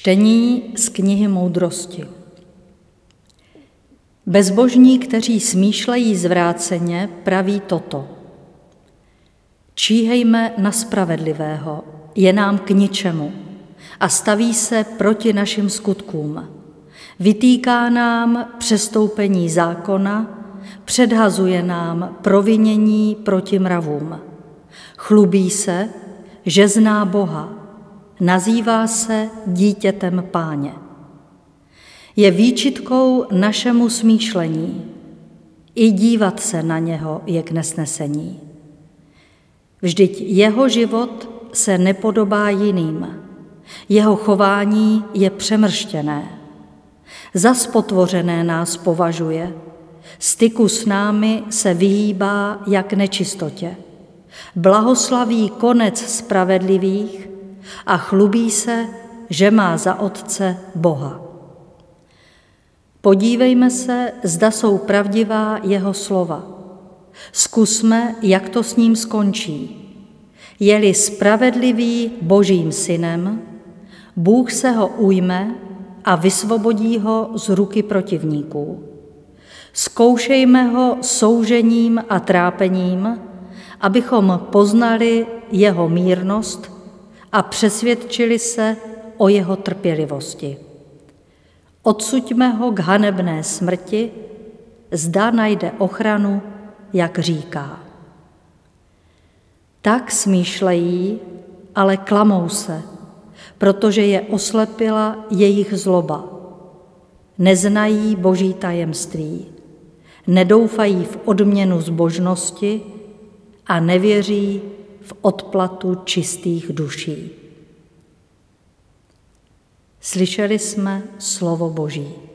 Čtení z knihy Moudrosti. Bezbožní, kteří smýšlejí zvráceně, praví toto. Číhejme na spravedlivého, je nám k ničemu a staví se proti našim skutkům. Vytýká nám přestoupení zákona, předhazuje nám provinění proti mravům. Chlubí se, že zná Boha, nazývá se dítětem Páně. Je výčitkou našemu smýšlení, i dívat se na něho je k nesnesení. Vždyť jeho život se nepodobá jiným, jeho chování je přemrštěné. Za spotvořené nás považuje, styku s námi se vyhýbá jak nečistotě. Blahoslaví konec spravedlivých a chlubí se, že má za otce Boha. Podívejme se, zda jsou pravdivá jeho slova. Zkusme, jak to s ním skončí. Je-li spravedlivý Božím synem, Bůh se ho ujme a vysvobodí ho z ruky protivníků. Zkoušejme ho soužením a trápením, abychom poznali jeho mírnost a přesvědčili se o jeho trpělivosti. Odsuďme ho k hanebné smrti, zda najde ochranu, jak říká. Tak smýšlejí, ale klamou se, protože je oslepila jejich zloba. Neznají Boží tajemství, nedoufají v odměnu zbožnosti a nevěří v odplatu čistých duší. Slyšeli jsme slovo Boží.